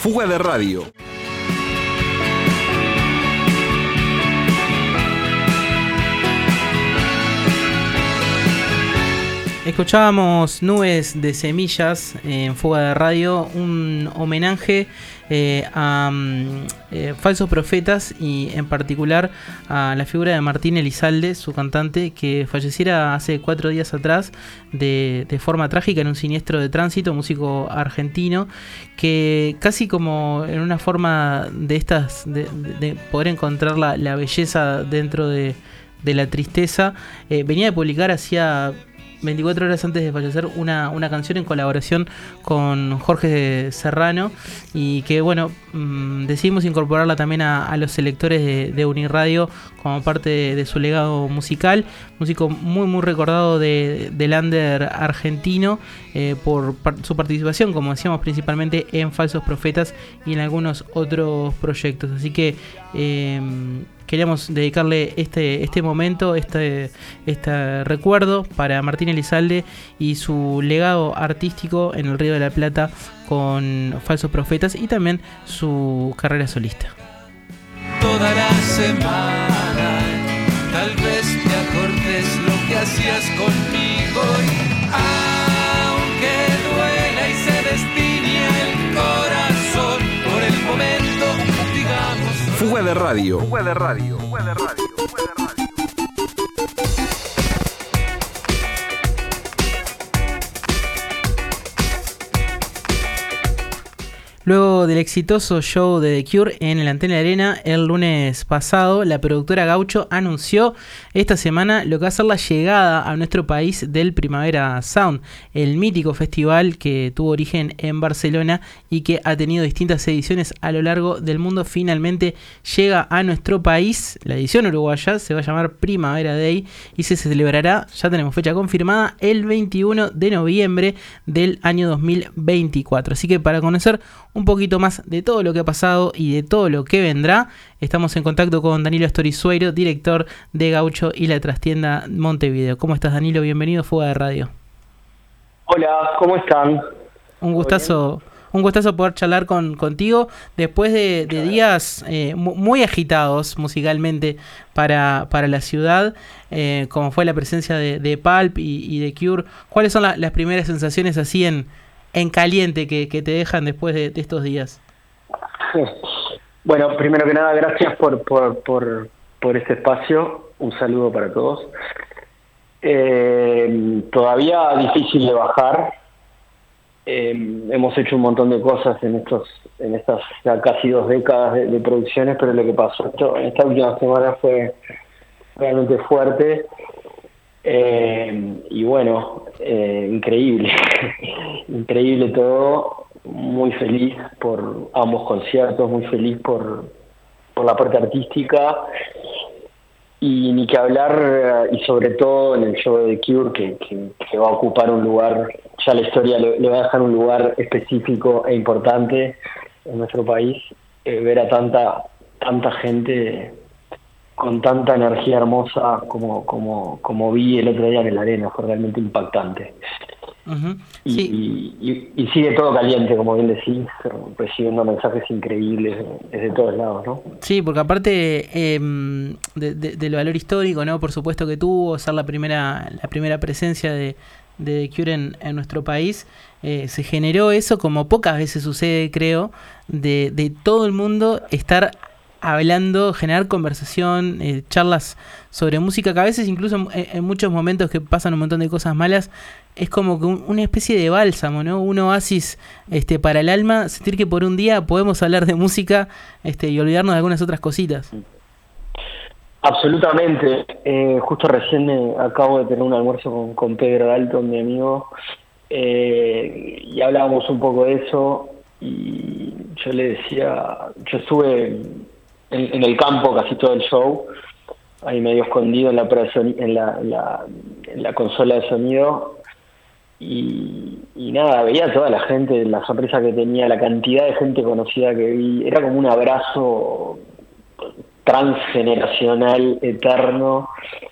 Fuga de Radio. Escuchábamos Nubes de Semillas en Fuga de Radio, un homenaje a falsos profetas y en particular a la figura de Martín Elizalde, su cantante, que falleciera hace 4 días atrás de forma trágica en un siniestro de tránsito, músico argentino, que casi como en una forma de estas, de poder encontrar la belleza dentro de la tristeza, venía de publicar hacía 24 horas antes de fallecer una canción en colaboración con Jorge Serrano, y que bueno, decidimos incorporarla también a los selectores de Uniradio como parte de su legado musical. Músico muy recordado del under argentino por su participación, como decíamos, principalmente en Falsos Profetas y en algunos otros proyectos. Así que queríamos dedicarle este momento, este recuerdo para Martín Elizalde y su legado artístico en el Río de la Plata con Falsos Profetas y también su carrera solista. Toda la semana, tal vez te acordes lo que hacías conmigo, y aunque duela y se destine el corazón por el momento, digamos. Fuga de Radio. Fuga de Radio. Fuga de Radio. Fuga de Radio. Luego del exitoso show de The Cure en el Antel Arena el lunes pasado, la productora Gaucho anunció esta semana lo que va a ser la llegada a nuestro país del Primavera Sound, el mítico festival que tuvo origen en Barcelona y que ha tenido distintas ediciones a lo largo del mundo. Finalmente llega a nuestro país. La edición uruguaya se va a llamar Primavera Day y se celebrará, ya tenemos fecha confirmada, el 21 de noviembre del año 2024. Así que para conocer un poquito más de todo lo que ha pasado y de todo lo que vendrá, estamos en contacto con Danilo Storizueiro, director de Gaucho y la trastienda Montevideo. ¿Cómo estás, Danilo? Bienvenido a Fuga de Radio. Hola, ¿cómo están? Un gustazo poder charlar contigo después de días muy agitados musicalmente para la ciudad, como fue la presencia de Pulp y de Cure. ¿Cuáles son las primeras sensaciones así en caliente que te dejan después de estos días? Bueno, primero que nada, gracias por este espacio. Un saludo para todos. Todavía difícil de bajar. Hemos hecho un montón de cosas en estas ya casi 2 décadas de producciones, pero lo que pasó en esta última semana fue realmente fuerte. Y bueno, increíble increíble todo. Muy feliz por ambos conciertos, muy feliz por la parte artística, y ni que hablar, y sobre todo en el show de The Cure, que va a ocupar un lugar, ya la historia le va a dejar un lugar específico e importante en nuestro país. Ver a tanta gente con tanta energía hermosa como vi el otro día en la arena, fue realmente impactante. Uh-huh. Y sigue todo caliente, como bien decís, recibiendo mensajes increíbles desde todos lados, ¿no? Sí, porque aparte del valor histórico, ¿no? Por supuesto que tuvo ser la primera presencia de The Cure en nuestro país, se generó eso como pocas veces sucede, creo, de todo el mundo estar hablando, generar conversación, charlas sobre música, que a veces incluso en muchos momentos que pasan un montón de cosas malas, es como que una especie de bálsamo, ¿no? Un oasis para el alma, sentir que por un día podemos hablar de música y olvidarnos de algunas otras cositas. Absolutamente. Justo recién acabo de tener un almuerzo con Pedro Dalton, mi amigo, y hablábamos un poco de eso, y yo le decía, yo estuve en el campo casi todo el show, ahí medio escondido en la consola de sonido, y nada, veía a toda la gente, la sorpresa que tenía, la cantidad de gente conocida que vi, era como un abrazo transgeneracional, eterno,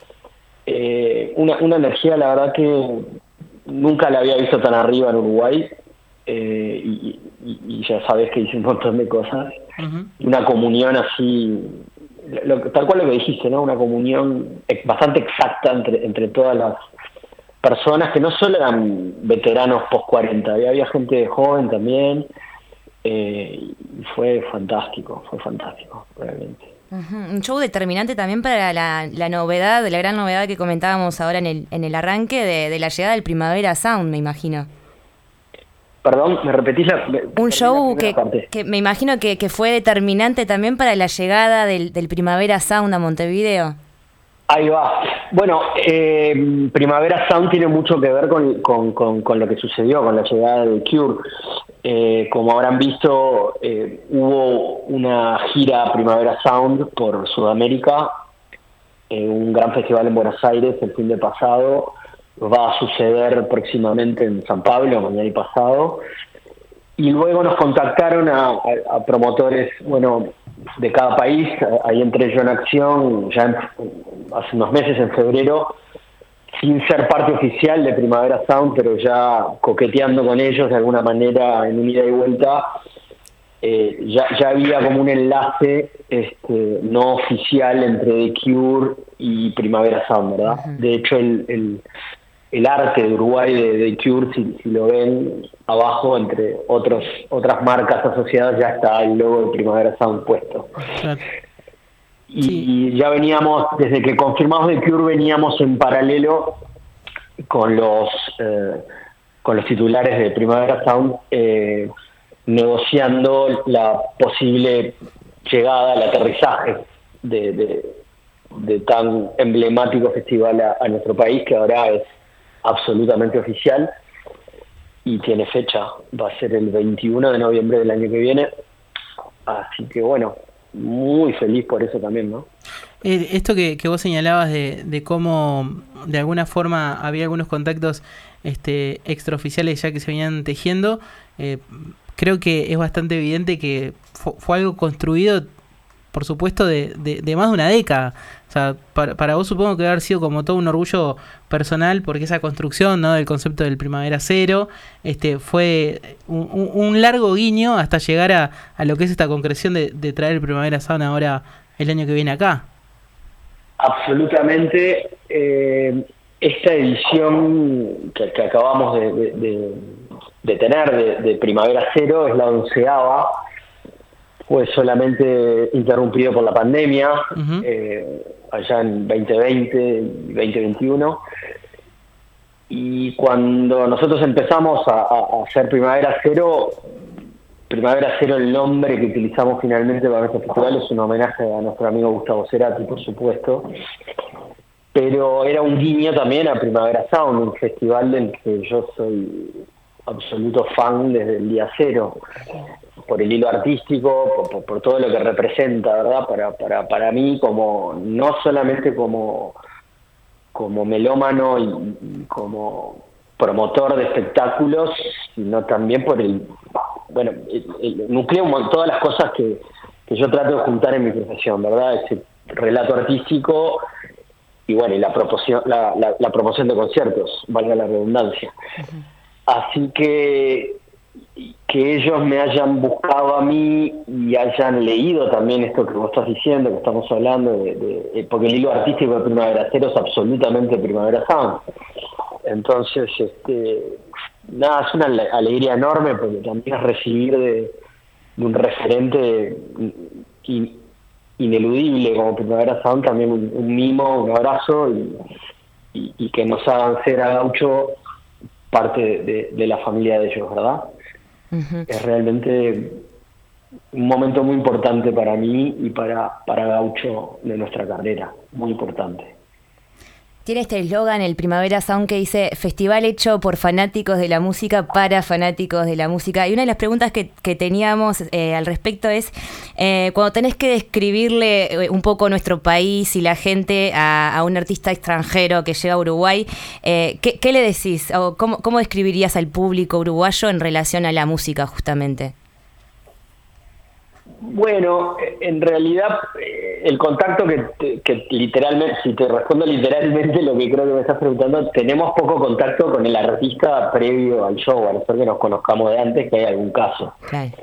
una energía, la verdad que nunca la había visto tan arriba en Uruguay, y y ya sabes que hice un montón de cosas. Uh-huh. Una comunión así, tal cual lo que dijiste, ¿no? Una comunión bastante exacta entre todas las personas que no solo eran veteranos post 40, había gente joven también, y fue fantástico realmente. Uh-huh. Un show determinante también para la novedad, la gran novedad que comentábamos ahora en el arranque de la llegada del Primavera Sound, me imagino. Perdón, ¿me repetís un show que me imagino que fue determinante también para la llegada del Primavera Sound a Montevideo? Ahí va. Bueno, Primavera Sound tiene mucho que ver con lo que sucedió, con la llegada de Cure. Como habrán visto, hubo una gira Primavera Sound por Sudamérica, un gran festival en Buenos Aires el fin de pasado. Va a suceder próximamente en San Pablo, mañana y pasado. Y luego nos contactaron a promotores, bueno, de cada país. Ahí entré yo en acción ya hace unos meses, en febrero, sin ser parte oficial de Primavera Sound, pero ya coqueteando con ellos de alguna manera en un ida y vuelta. Ya había como un enlace no oficial entre The Cure y Primavera Sound, ¿verdad? Uh-huh. De hecho, el arte de Uruguay de The Cure, si lo ven abajo, entre otras marcas asociadas, ya está el logo de Primavera Sound puesto. Claro. Y ya veníamos, desde que confirmamos The Cure, veníamos en paralelo con los titulares de Primavera Sound, negociando la posible llegada, el aterrizaje de tan emblemático festival a nuestro país, que ahora es absolutamente oficial y tiene fecha. Va a ser el 21 de noviembre del año que viene. Así que bueno, muy feliz por eso también, ¿no? Esto que vos señalabas de cómo de alguna forma había algunos contactos extraoficiales ya que se venían tejiendo, creo que es bastante evidente que fue algo construido, por supuesto, de más de una década. O sea, para vos supongo que debe haber sido como todo un orgullo personal, porque esa construcción, ¿no?, del concepto del Primavera Cero fue un largo guiño hasta llegar a lo que es esta concreción de traer el Primavera Sound ahora el año que viene acá. Absolutamente. Esta edición que acabamos de tener de Primavera Cero es la 11ª. Fue solamente interrumpido por la pandemia, uh-huh, allá en 2020 y 2021. Y cuando nosotros empezamos a hacer Primavera Cero, el nombre que utilizamos finalmente para nuestro festival es un homenaje a nuestro amigo Gustavo Cerati, por supuesto. Pero era un guiño también a Primavera Sound, un festival del que yo soy absoluto fan desde el día cero, por el hilo artístico, por todo lo que representa, ¿verdad? Para mí, como no solamente como melómano y como promotor de espectáculos, sino también por el nucleo, todas las cosas que yo trato de juntar en mi profesión, ¿verdad? Ese relato artístico y bueno, y la promoción de conciertos, valga la redundancia. Uh-huh. Así que ellos me hayan buscado a mí y hayan leído también esto que vos estás diciendo, que estamos hablando porque el hilo artístico de Primavera Cero es absolutamente Primavera Sound. Entonces, nada, es una alegría enorme, porque también es recibir de un referente ineludible como Primavera Sound también un mimo, un abrazo y que nos hagan ser a Gaucho parte de la familia de ellos, ¿verdad? Uh-huh. Es realmente un momento muy importante para mí y para Gaucho de nuestra carrera, muy importante. Tiene este eslogan, el Primavera Sound, que dice festival hecho por fanáticos de la música para fanáticos de la música. Y una de las preguntas que teníamos al respecto es, cuando tenés que describirle un poco nuestro país y la gente a un artista extranjero que llega a Uruguay, ¿qué le decís? O ¿cómo describirías al público uruguayo en relación a la música, justamente? Bueno, en realidad el contacto que literalmente, si te respondo literalmente lo que creo que me estás preguntando, tenemos poco contacto con el artista previo al show, a no ser que nos conozcamos de antes, que hay algún caso. Claro.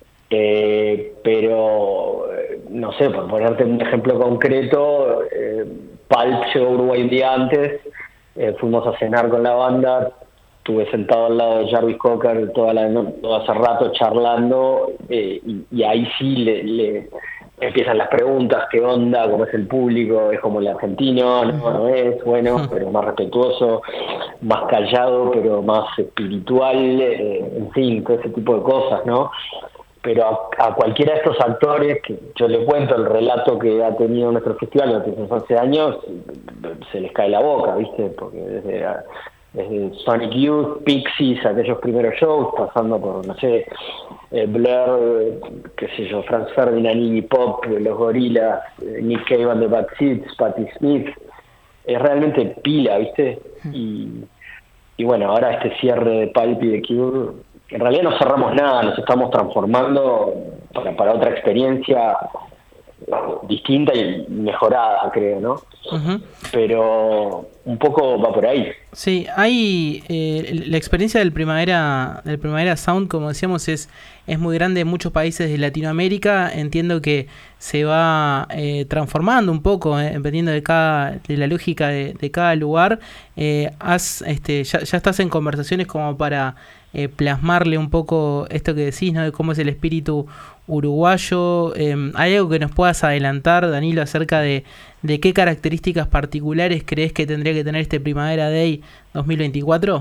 Pero, no sé, por ponerte un ejemplo concreto, Pulp llegó a Uruguay un día antes, fuimos a cenar con la banda, estuve sentado al lado de Jarvis Cocker todo hace rato charlando, y ahí sí le empiezan las preguntas: ¿qué onda? ¿Cómo es el público? ¿Es como el argentino? No es, bueno, pero más respetuoso, más callado, pero más espiritual, en fin, todo ese tipo de cosas, ¿no? Pero a cualquiera de estos actores, que yo les cuento el relato que ha tenido nuestro festival durante esos 11 años, se les cae la boca, ¿viste? Porque desde Sonic Youth, Pixies, aquellos primeros shows, pasando por, no sé, Blur, qué sé yo, Franz Ferdinand, Iggy Pop, Los Gorillaz, Nick Cave and the Bad Seeds, Patti Smith, es realmente pila, ¿viste? Y bueno, ahora este cierre de Pulp y de Cure, en realidad no cerramos nada, nos estamos transformando para otra experiencia distinta y mejorada, creo, ¿no? Uh-huh. Pero un poco va por ahí. Sí, hay la experiencia del Primavera Sound, como decíamos, es muy grande en muchos países de Latinoamérica. Entiendo que se va transformando un poco, dependiendo de la lógica de cada lugar. Ya estás en conversaciones como para plasmarle un poco esto que decís, ¿no? De cómo es el espíritu uruguayo. ¿Hay algo que nos puedas adelantar, Danilo, acerca de qué características particulares crees que tendría que tener este Primavera Day 2024?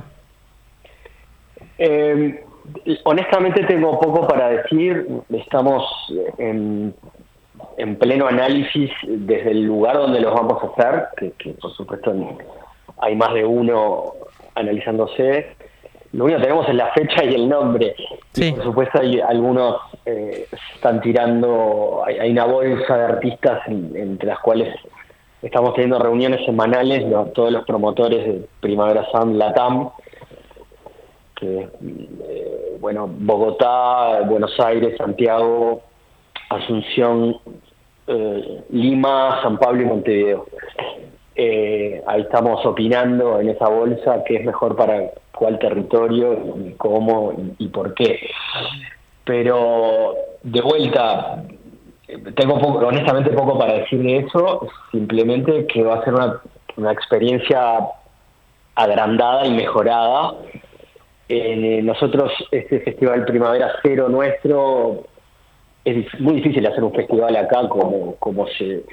Honestamente tengo poco para decir. Estamos en pleno análisis desde el lugar donde los vamos a hacer, que por supuesto hay más de uno analizándose. Lo único que tenemos es la fecha y el nombre. Sí. Y por supuesto hay algunos están tirando, hay una bolsa de artistas entre las cuales estamos teniendo reuniones semanales, todos los promotores de Primavera Sound Latam, que Bogotá, Buenos Aires, Santiago, Asunción, Lima, San Pablo y Montevideo. Ahí estamos opinando en esa bolsa qué es mejor para cuál territorio y cómo y por qué. Pero de vuelta, tengo honestamente poco para decir de eso, simplemente que va a ser una experiencia agrandada y mejorada. Nosotros, este Festival Primavera Cero nuestro, es muy difícil hacer un festival acá como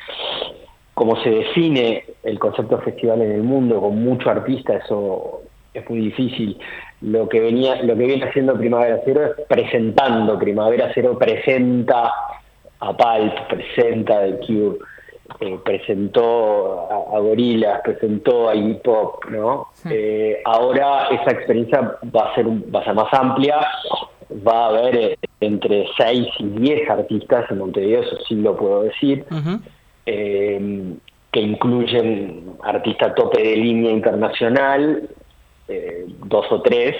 se define el concepto de festival en el mundo, con mucho artista. Eso es muy difícil. Lo que viene haciendo Primavera Cero es presentando. Primavera Cero presenta a Pulp, presenta a The Cure, presentó a Gorillaz, presentó a Iggy Pop, ¿no? Sí. Ahora esa experiencia va a ser más amplia. Va a haber entre 6 y 10 artistas en Montevideo, eso sí lo puedo decir. Uh-huh. Que incluyen artistas tope de línea internacional, 2 o 3,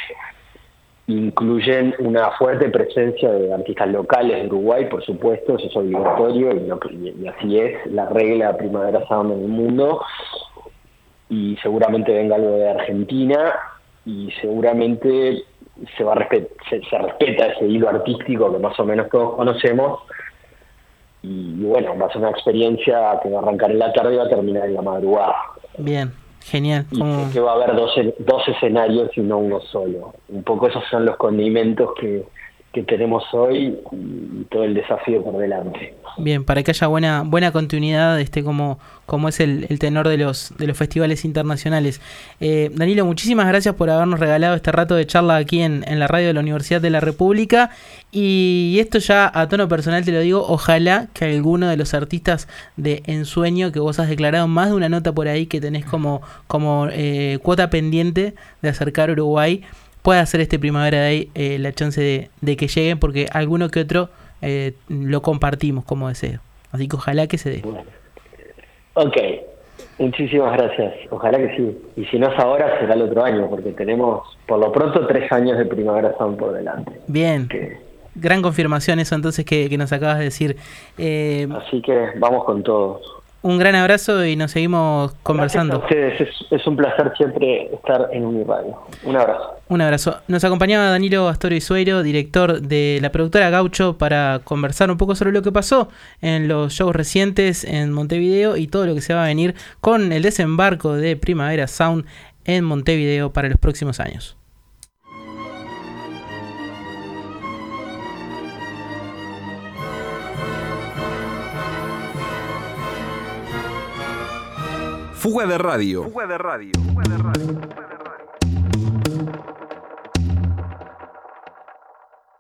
incluyen una fuerte presencia de artistas locales de Uruguay, por supuesto, eso es obligatorio y así es la regla de Primavera Sound en el mundo, y seguramente venga algo de Argentina y seguramente se respeta ese hilo artístico que más o menos todos conocemos. Y bueno, va a ser una experiencia que va a arrancar en la tarde y va a terminar en la madrugada. Bien, genial. Y que va a haber dos escenarios y no uno solo. Un poco esos son los condimentos que tenemos hoy y todo el desafío por delante. Bien, para que haya buena continuidad, como es el tenor de los festivales internacionales. Danilo, muchísimas gracias por habernos regalado este rato de charla aquí en la radio de la Universidad de la República. Y esto ya a tono personal te lo digo, ojalá que alguno de los artistas de Ensueño, que vos has declarado más de una nota por ahí que tenés como cuota pendiente de acercar a Uruguay, pueda hacer este Primavera Day la chance de que lleguen, porque alguno que otro lo compartimos como deseo. Así que ojalá que se dé. Ok, muchísimas gracias. Ojalá que sí. Y si no es ahora, será el otro año, porque tenemos por lo pronto 3 años de Primavera Sound por delante. Bien. gran confirmación eso entonces que nos acabas de decir. Así que vamos con todo. Un gran abrazo y nos seguimos conversando. Gracias a ustedes, es un placer siempre estar en Uniradio. Un abrazo. Un abrazo. Nos acompañaba Danilo Astorio Isueiro, director de la productora Gaucho, para conversar un poco sobre lo que pasó en los shows recientes en Montevideo y todo lo que se va a venir con el desembarco de Primavera Sound en Montevideo para los próximos años. Fuga de Radio.